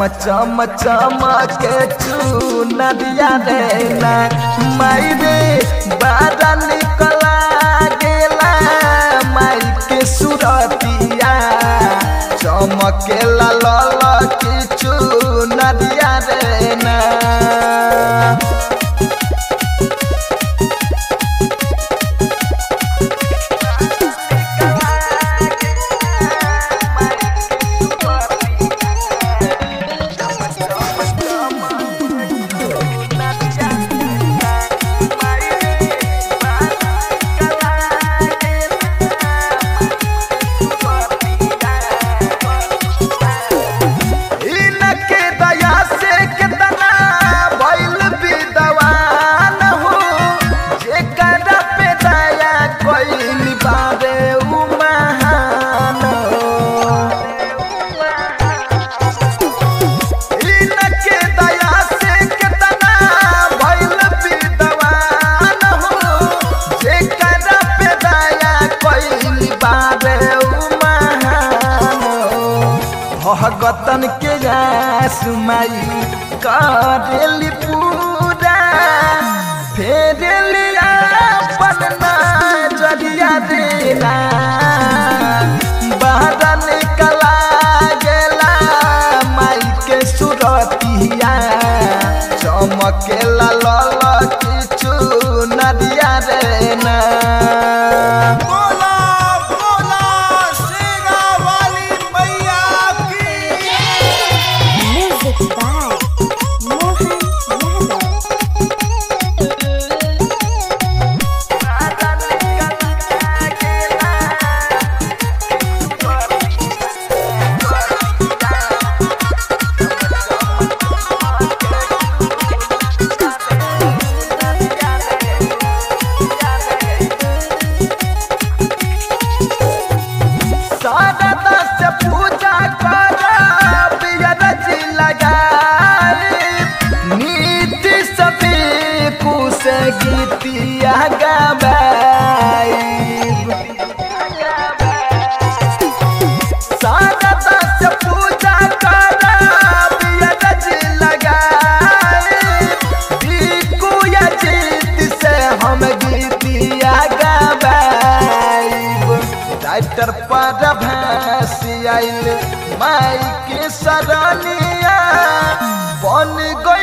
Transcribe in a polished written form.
चम के चुनरिया रे ना माई रे बारा निकला गेला माई के सुरतिया चमकेला लल की चुनरिया रे ना। भगतन के सुमाई करेली पूरा फेरेली अपन नजरिया देना बाहर निकला गेला माई के सुरतिया चमकेला लल की चुनरिया रे ना। गीतिया गाबाई सादा से पूजा करब यज लगाई बिकुया जीत से हम गीतिया गाबाई राइटर पर भासी आइल माई के सरनिया बन गई